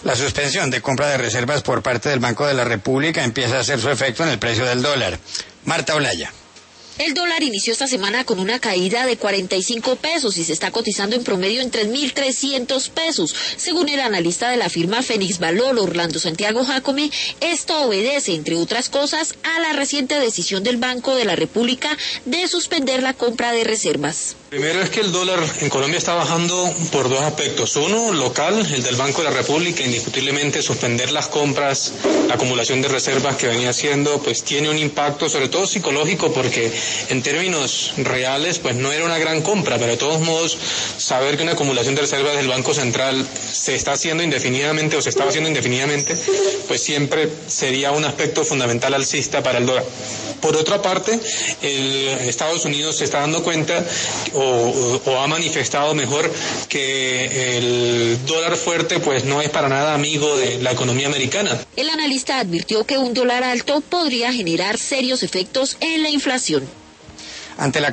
La suspensión de compra de reservas por parte del Banco de la República empieza a hacer su efecto en el precio del dólar. Marta Olaya. El dólar inició esta semana con una caída de 45 pesos y se está cotizando en promedio en 3.300 pesos. Según el analista de la firma Fénix Valor, Orlando Santiago Jacome, esto obedece, entre otras cosas, a la reciente decisión del Banco de la República de suspender la compra de reservas. Primero es que el dólar en Colombia está bajando por dos aspectos. Uno, local, el del Banco de la República, indiscutiblemente suspender las compras, la acumulación de reservas que venía haciendo, pues tiene un impacto sobre todo psicológico, porque en términos reales pues no era una gran compra, pero de todos modos saber que una acumulación de reservas del Banco Central se está haciendo indefinidamente o se estaba haciendo indefinidamente, pues siempre sería un aspecto fundamental alcista para el dólar. Por otra parte, Estados Unidos se está dando cuenta o ha manifestado mejor que el dólar fuerte pues no es para nada amigo de la economía americana. El analista advirtió que un dólar alto podría generar serios efectos en la inflación. Ante la